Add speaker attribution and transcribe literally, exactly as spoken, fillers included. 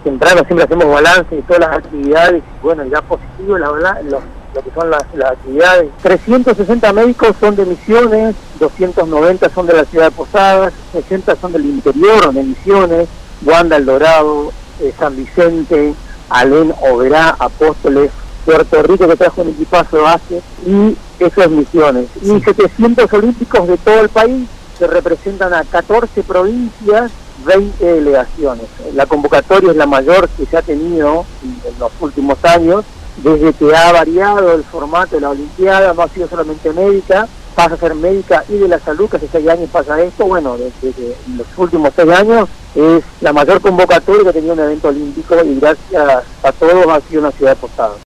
Speaker 1: temprano siempre hacemos balance de todas las actividades, bueno, ya positivo, la verdad, lo, lo que son las, las actividades. trescientos sesenta médicos son de Misiones, doscientos noventa son de la ciudad de Posadas, sesenta son del interior o de Misiones, Wanda, El Dorado, eh, San Vicente, Alén, Oberá, Apóstoles, Puerto Rico, que trajo un equipazo de base, y eso es Misiones. Y setecientos olímpicos de todo el país, que representan a catorce provincias, veinte delegaciones. La convocatoria es la mayor que se ha tenido en los últimos años, desde que ha variado el formato de la Olimpiada, no ha sido solamente médica, pasa a ser médica y de la salud, que hace seis años pasa esto. Bueno, desde, desde los últimos seis años es la mayor convocatoria que ha tenido un evento olímpico, y gracias a todos ha sido una ciudad de Posadas.